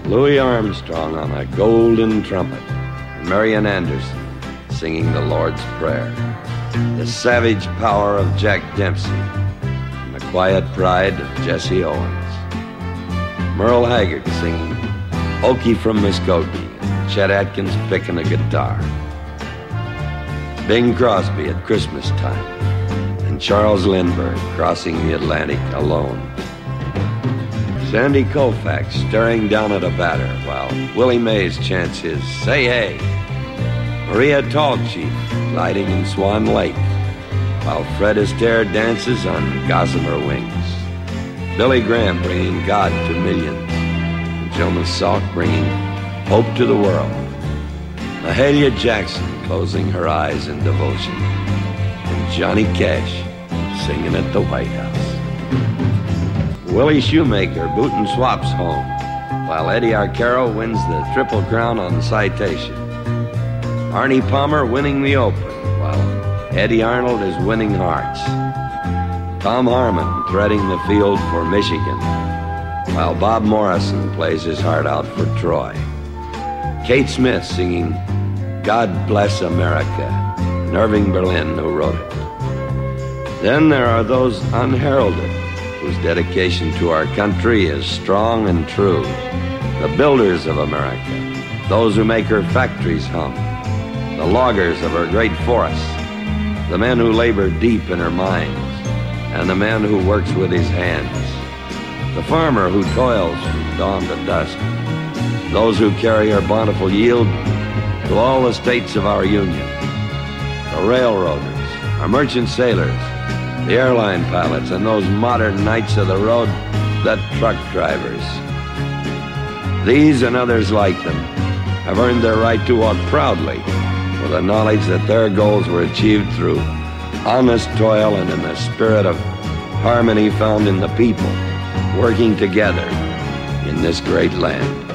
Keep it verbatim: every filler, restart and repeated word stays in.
Louis Armstrong on a golden trumpet, and Marian Anderson singing the Lord's Prayer. The savage power of Jack Dempsey, and the quiet pride of Jesse Owens. Merle Haggard singing Okie from Muskogee, and Chet Atkins picking a guitar. Bing Crosby at Christmas time, and Charles Lindbergh crossing the Atlantic alone. Sandy Koufax staring down at a batter while Willie Mays chants his Say Hey. Maria Tallchief gliding in Swan Lake while Fred Astaire dances on Gossamer Wings. Billy Graham bringing God to millions, and Jonas Salk bringing hope to the world. Mahalia Jackson closing her eyes in devotion, and Johnny Cash singing at the White House. Willie Shoemaker bootin' swaps home, while Eddie Arcaro wins the Triple Crown on Citation. Arnie Palmer winning the Open, while Eddie Arnold is winning hearts. Tom Harmon threading the field for Michigan, while Bob Morrison plays his heart out for Troy. Kate Smith singing God Bless America, and Irving Berlin who wrote it. Then there are those unheralded, whose dedication to our country is strong and true. The builders of America, those who make her factories hum, the loggers of her great forests, the men who labor deep in her mines, and the man who works with his hands, the farmer who toils from dawn to dusk, those who carry her bountiful yield to all the states of our Union, the railroaders, our merchant sailors, the airline pilots, and those modern knights of the road, the truck drivers. These and others like them have earned their right to walk proudly with the knowledge that their goals were achieved through honest toil and in the spirit of harmony found in the people working together in this great land.